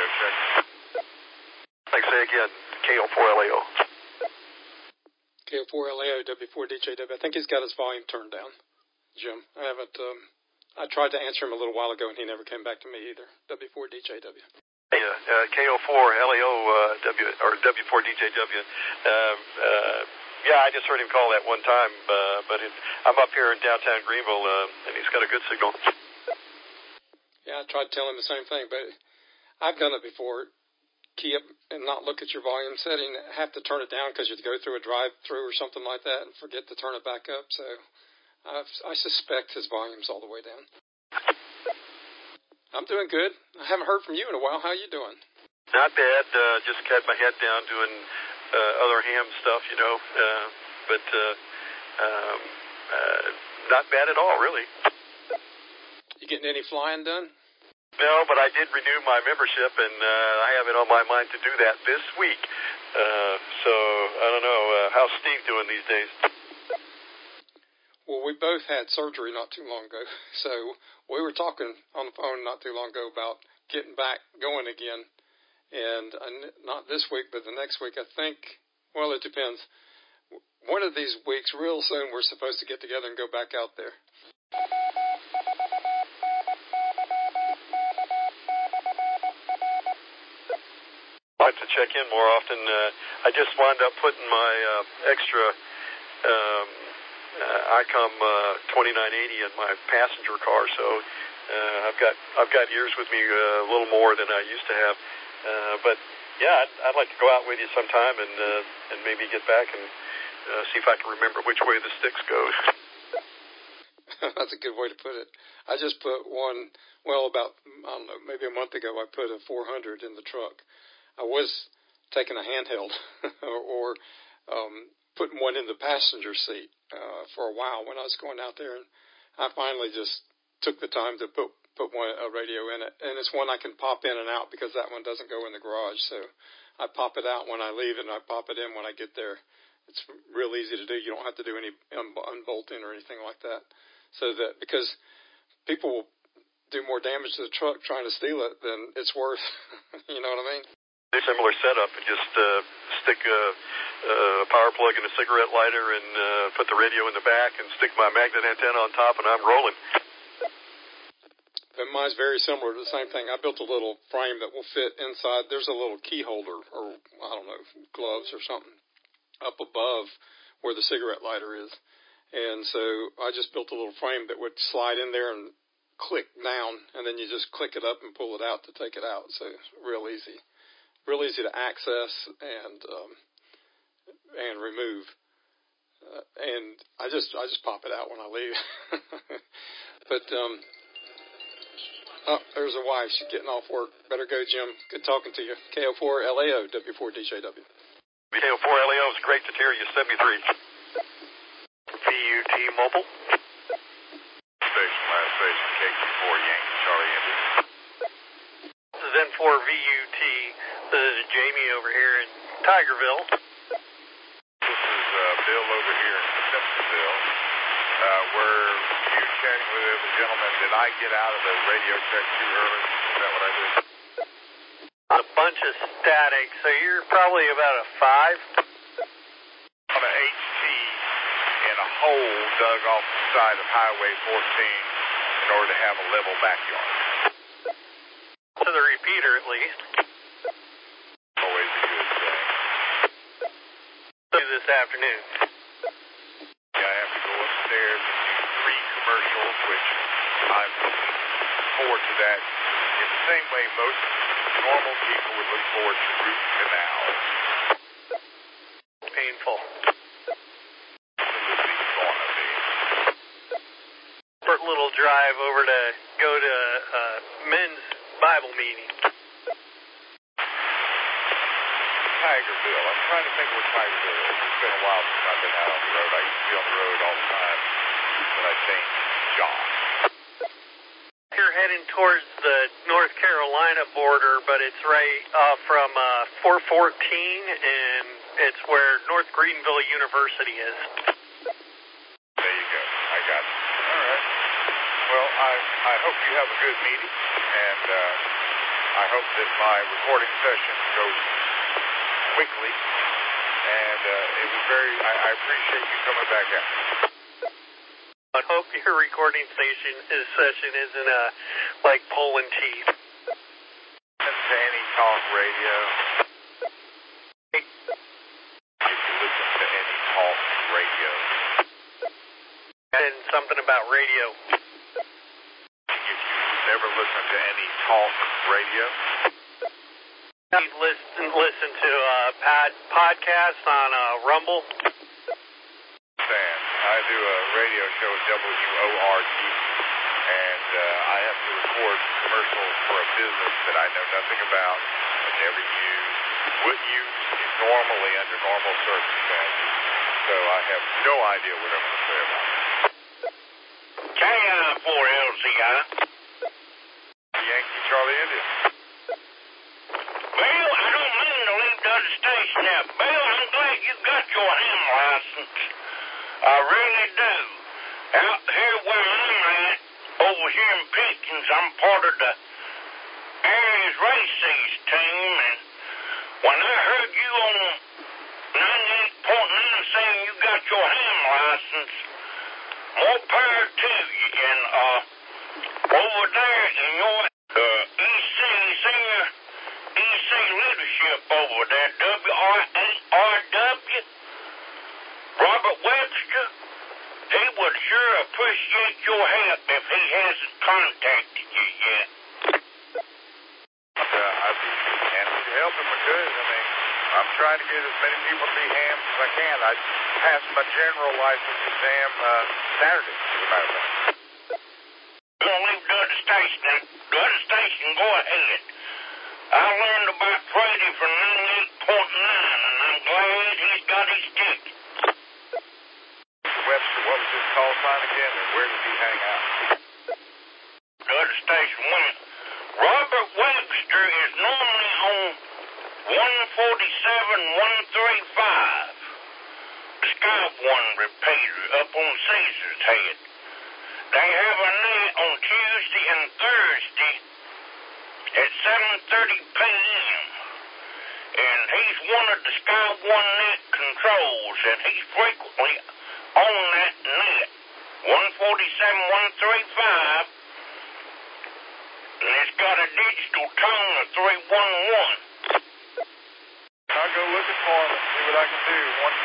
check. Like say again, KO4LAO. KO4LAO, W4DJW. I think he's got his volume turned down, Jim. I haven't, I tried to answer him a little while ago, and he never came back to me either. W4DJW. Yeah, KO4LAO, or W4DJW. Yeah, I just heard him call that one time, but I'm up here in downtown Greenville, and he's got a good signal. Yeah, I tried to tell him the same thing, but I've done it before. Key up and not look at your volume setting. Have to turn it down because you go through a drive-through or something like that and forget to turn it back up. So I suspect his volume's all the way down. I'm doing good. I haven't heard from you in a while. How are you doing? Not bad. Just had my head down doing other ham stuff, you know. But not bad at all, really. You getting any flying done? No, but I did renew my membership, and I have it on my mind to do that this week. So, I don't know. How's Steve doing these days? Well, we both had surgery not too long ago. So, we were talking on the phone not too long ago about getting back going again. And not this week, but the next week, I think, well, it depends. One of these weeks, real soon, we're supposed to get together and go back out there. I'd like to check in more often. I just wound up putting my extra ICOM 2980 in my passenger car, so I've got years with me a little more than I used to have. But yeah, I'd like to go out with you sometime and maybe get back and see if I can remember which way the sticks go. That's a good way to put it. I just put one, well, about, I don't know, maybe a month ago, I put a 400 in the truck. I was taking a handheld or putting one in the passenger seat for a while when I was going out there, and I finally just took the time to put a radio in it, and it's one I can pop in and out because that one doesn't go in the garage, so I pop it out when I leave and I pop it in when I get there. It's real easy to do. You don't have to do any unbolting or anything like that, so that because people will do more damage to the truck trying to steal it than it's worth. You know what I mean? Similar setup, and just stick a power plug in a cigarette lighter and put the radio in the back and stick my magnet antenna on top, and I'm rolling. But mine's very similar to the same thing. I built a little frame that will fit inside. There's a little key holder or, I don't know, gloves or something up above where the cigarette lighter is. And so I just built a little frame that would slide in there and click down, and then you just click it up and pull it out to take it out. So it's real easy. Real easy to access and remove, and I just pop it out when I leave. But there's a wife. She's getting off work. Better go, Jim. Good talking to you. KO4LAO, W4DJW. KO4LAO is great to hear you. 73. VUT Mobile. Station, last station, KQ4 Yankee Charlie Indy. This is N4 VUT. This is Jamie over here in Tigerville. This is Bill over here in Simpsonville. Where you're chatting with the gentleman. Did I get out of the radio check too early? Is that what I did? A bunch of static, so you're probably about a 5. On an HT in a hole dug off the side of Highway 14 in order to have a level backyard. To the repeater, at least. Always a good thing. This afternoon. Yeah, I have to go upstairs and do 3 commercials, which I'm looking forward to that in the same way most normal people would look forward to root canals. Painful. Absolutely gonna be. Short little drive over to go to men's Bible meeting. Tigerville. I'm trying to think what Tigerville is. It's been a while since I've been out on the road. I used to be on the road all the time when I changed jobs. You're heading towards the North Carolina border, but it's right from 414, and it's where North Greenville University is. There you go. I got it. All right. Well, I hope you have a good meeting, and I hope that my recording session goes quickly, and it was I appreciate you coming back out. I hope your recording session isn't like pulling teeth. Listen to any talk radio. If you listen to any talk radio. And something about radio. If you never listen to any talk radio. You listen to podcasts on Rumble. I do a radio show at WORD, and I have to record commercials for a business that I know nothing about, have never used, wouldn't use normally under normal circumstances, so I have no idea what I'm going to say about it. KI4LCI. Yankee Charlie India. Bill, I don't mean to leave the other station now. Bill, I'm glad you got your ham license. I really do. Out here where I'm at, over here in Pickens, I'm part of the Aries Races team, and when I heard you on 98.9 saying you got your ham license, more power to you. And over there in your senior EC leadership over there, WRARW, Robert Webster, he would sure appreciate your help if he hasn't contacted you yet. I'd be happy to help him if I could. I mean, I'm trying to get as many people to be hams as I can. I passed my general license exam Saturday, as a matter of fact. Don't leave the other station. The other station, go ahead. I learned about Freddie from 98.9, and I'm glad he's got his ticket. Webster, what was his call sign again, and where did he hang out? The other station went. Robert Webster is normally on 147-135. The Sky One repeater up on Caesar's Head. They have a net on Tuesday and Thursday at 7:30 p.m. And he's one of the Sky One net controls, and he's frequently on that net. 147-135. And it's got a digital tone of 311. I'll go looking for him and see what I can do.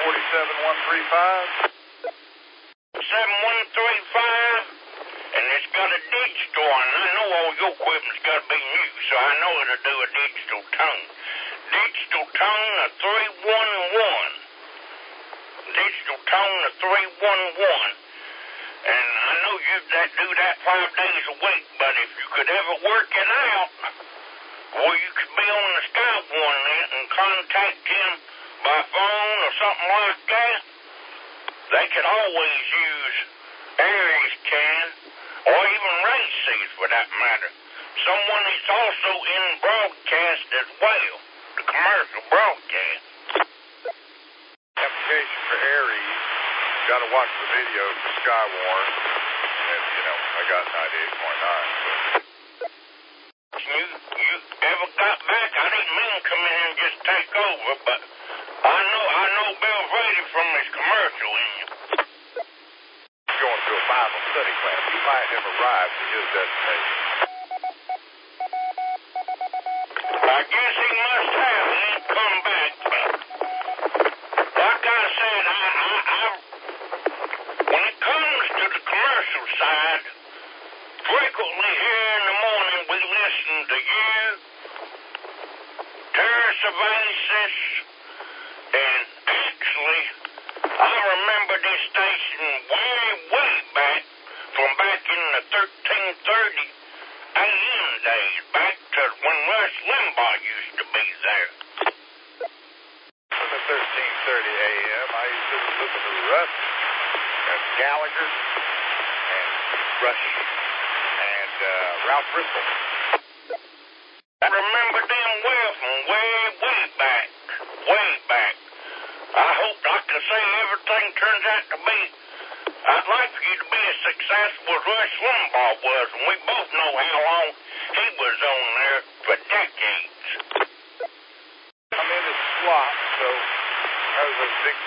147-135. 7135. And it's got a digital, and I know all your equipment's got to be new, so I know it'll do a digital tone. Digital tone of 311. Digital tone of 311. And I know you do that 5 days a week, but if you could ever work it out, or you could be on the Sky One net and contact him by phone or something like that, they could always use Aries can, or even Races for that matter. Someone that's also in broadcast as well, the commercial broadcast. Application for Aries. Got to watch the video for Skywarn, and I got 98.9. So. You ever got back? I didn't mean to come in and just take over, but I know Bill Brady from his commercial in you. Going to a Bible study class. He might have arrived at his destination. I guess he must have. He ain't come back, but like I said, when it comes to the commercial side, frequently here in the morning we listen to you, Terra Savasis, and actually, I remember this station way back, from back in the 1330 AM days, back to when Rush Limbaugh used to be there. From the 1330 AM, I used to listen to Rush and Gallagher and Rush and Ralph Bristol. I remember them well from way back. I hope I can say everything turns out to be. I'd like for you to be as successful as Rush Limbaugh was, and we both know how long he was on there for decades.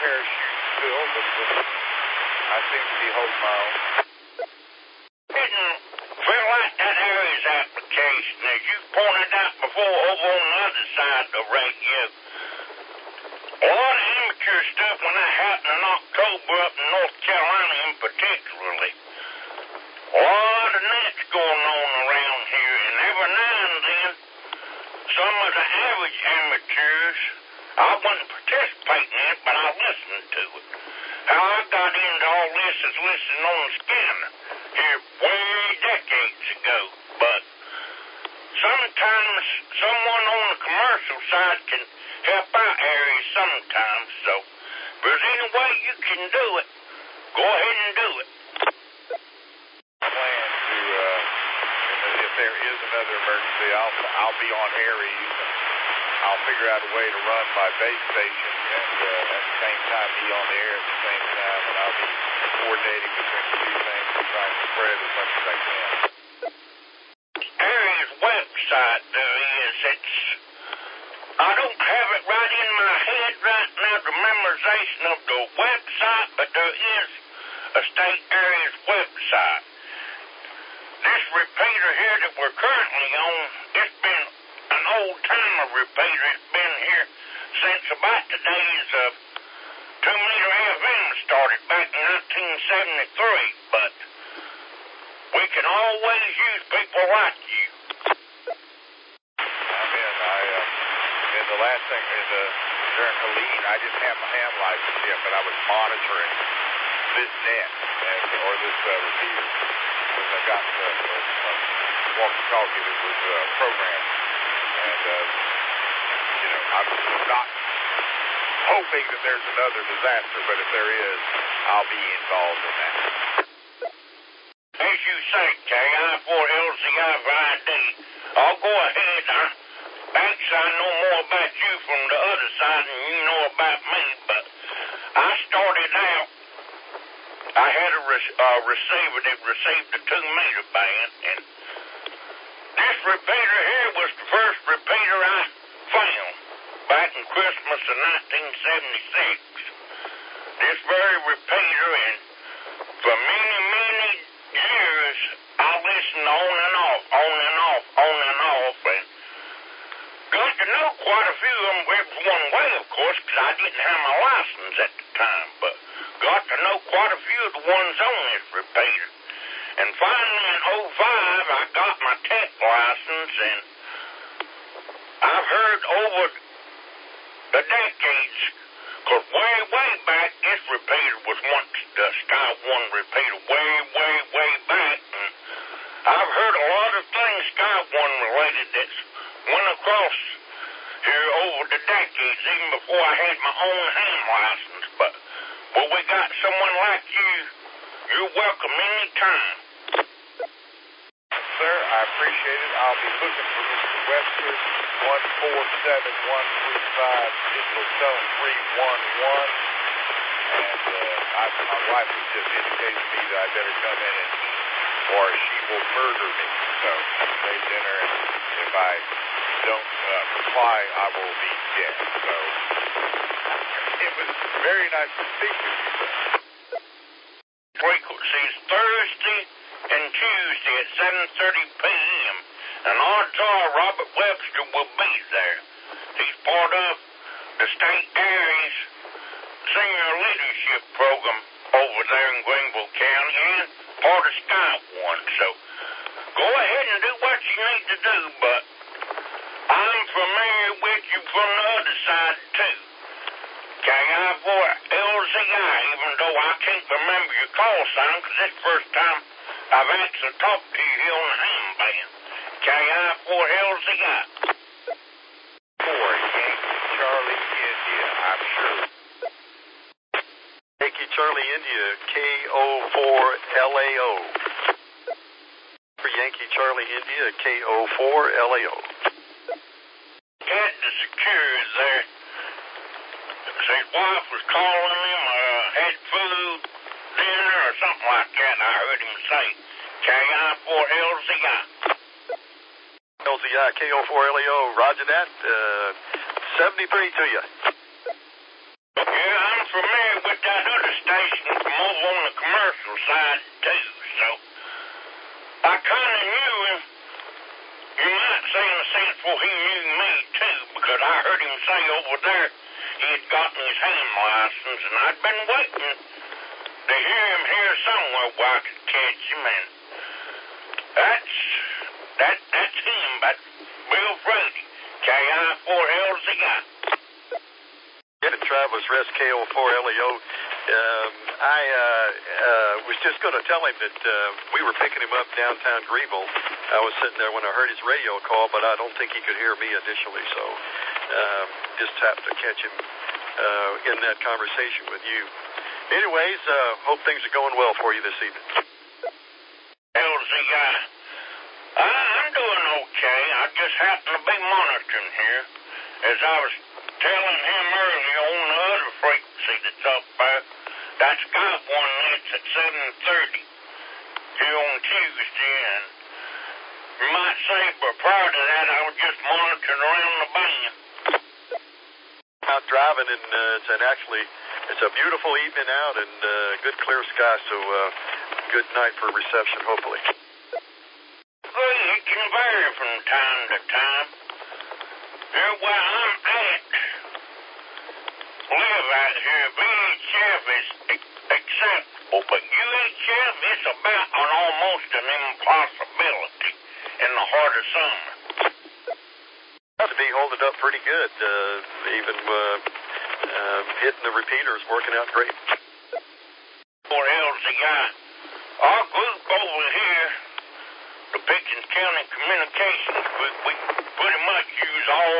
parachute still, but I seem to be holding my own. Didn't feel like that area's application, as you pointed out before, over on the other side of the radio. A lot of amateur stuff when that happened in October up in North Carolina in particularly. A lot of nets going on around here, and every now and then, some of the average amateurs, I wasn't participating in it, but I listened to it. How I got into all this is listening on the scanner here way decades ago, but sometimes someone on the commercial side can help out areas sometimes, so if there's any way you can do it, go ahead and do it. Plan to, if there is another emergency, I'll be on Aries, and I'll figure out a way to run my base station and at the same time be on the air at the same time, and I'll be coordinating between the two things and trying to spread as much as I can. Aries website there is, I don't have it right in my head right now, the memorization of the website, but there is a state Aries website. This repeater here that we're currently on, it's been an old-timer repeater. It's been here since about the days of 2-meter FM started back in 1973, but we can always use people like you. In the last thing, during Helene, I didn't have my ham license yet, but I was monitoring this net or this repeater because I got walkie-talkie that was programmed, and I'm not hoping that there's another disaster, but if there is, I'll be involved in that. As you say, KI4LCI ID, I'll go ahead. Actually, I know more about you from the other side than you know about me, but I started out, I had a receiver that received a 2-meter band, and this repeater here was the first repeater I found back in Christmas of 1976. This very repeater, and for many, many years, I listened on and off, and got to know quite a few of them. It was one way, of course, because I didn't have my license at the time, but got to know quite a few of the ones on this repeater. And finally, in 2005, I got my tech license, and I've heard over the decades, because way back, this repeater was once the Sky One repeater, way back, and I've heard a lot of things Sky One related that's went across here over the decades, even before I had my own ham license. But we got someone like you, you're welcome anytime. Sir, I appreciate it. I'll be looking for Mr. Webster, 147135, digital tone 311. And my wife has just indicated to me that I better come in and eat, or she will murder me. So she made dinner, and if I don't comply, I will be dead. So it was very nice to speak with you, sir. Frequencies Thursday and Tuesday at 7:30 p.m. And odds are Robert Webster will be there. He's part of the State Aries Senior Leadership Program over there in Greenville County and part of Sky One. So go ahead and do what you need to do, but I'm familiar with you from the other side, too. KI4LZI, even though I can't remember your call sign, because it's the first time I've actually talked to you here on the ham band. KI4LZI. Yankee Charlie India, I'm sure. Yankee Charlie India, KO4LAO. For Yankee Charlie India, KO4LAO. Had the security there. His wife was calling him, had food, dinner, or something like that, and I heard him say, KI4LZI. LZI, KO4LAO, roger that. 73 to you. Yeah, I'm familiar with that other station from over on the commercial side, too, so I kind of knew him. You might say in a sense, well, he knew me, too, because I heard him say over there he had gotten his ham license, and I'd been waiting to hear him here somewhere where I could catch him, and that's him, but Bill Brady, KI4LZI. Get it, Travelers Rest, KO4LEO. I was just going to tell him that we were picking him up downtown Greenville. I was sitting there when I heard his radio call, but I don't think he could hear me initially, so just happened to catch him in that conversation with you. Anyways, hope things are going well for you this evening. LZI, I'm doing okay. I just happen to be monitoring here. As I was telling him earlier on the other frequency that's up there, that's got one that's at 7:30 here on Tuesday, and you might say, but prior to that, I was just monitoring around the band. Out driving, and it's a beautiful evening out, and good clear sky, so good night for reception, hopefully. Well, it can vary from time to time. Here where I'm at, live out here, VHF is acceptable, but UHF is about almost an impossibility in the heart of summer. To be holding up pretty good, even hitting the repeaters, working out great. For LZI, our group over here, the Pickens County Communications Group, we pretty much use all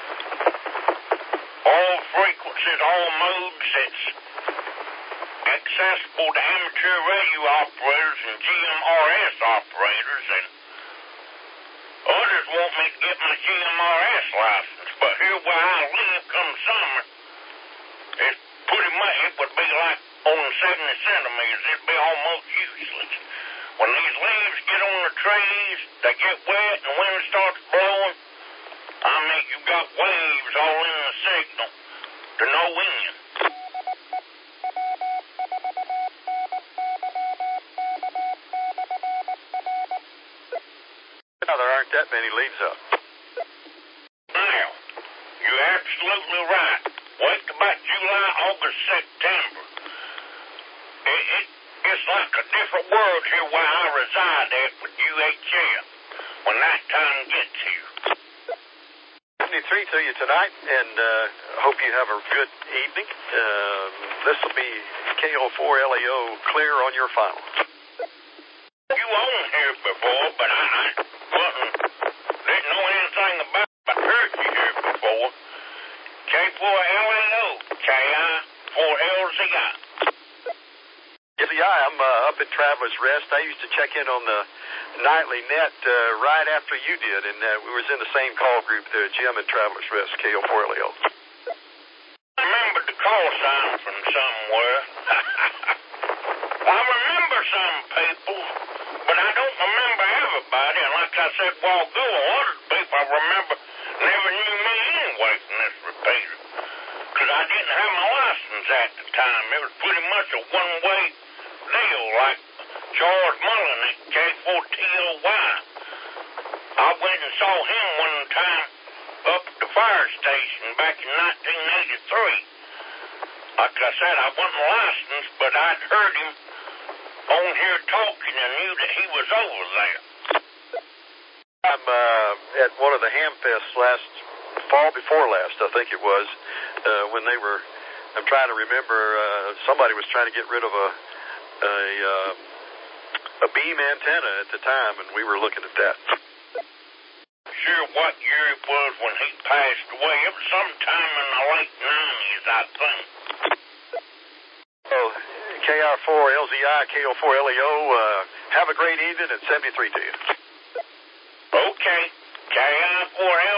frequencies, all modes that's accessible to amateur radio operators and GMRS operators, and others want me to get my GMRS license, but here where I live come summer, it's pretty much, it would be like on 70 centimeters, it'd be almost useless. When these leaves get on the trees, they get wet and the wind starts blowing, I mean, you got waves all in the signal to no wind. Now, there aren't that many leaves up. Now, you're absolutely right. Wait about July, August, September. It's like a different world here where I reside at with UHF when that time gets here. 73 to you tonight, and hope you have a good evening. This will be KO4LEO clear on your final. You own here before, but I didn't know anything about it. I heard you here before. K4LEO, KI4LZI. Yeah, I'm up at Travelers Rest. I used to check in on the nightly net right after you did, and we was in the same call group there, Jim and Travelers Rest, KO4LEO. I remember the call sign from somewhere. I remember some people, but I don't remember everybody, and like I said a while ago, a lot of people I remember never knew me anyway from this repeater, because I didn't have my license at the time. It was pretty much a one-way deal, like George Mullen at K4TOY. I went and saw him one time up at the fire station back in 1983. Like I said, I wasn't licensed, but I'd heard him on here talking and knew that he was over there. I'm at one of the Hamfests fall before last, I think it was, when they were, I'm trying to remember, somebody was trying to get rid of a beam antenna at the time, and we were looking at that. Sure what year it was when he passed away. It was sometime in the late 90s, I think. Well, KR4LZI, KO4LEO, have a great evening, and 73 to you. Okay, KI4LZI.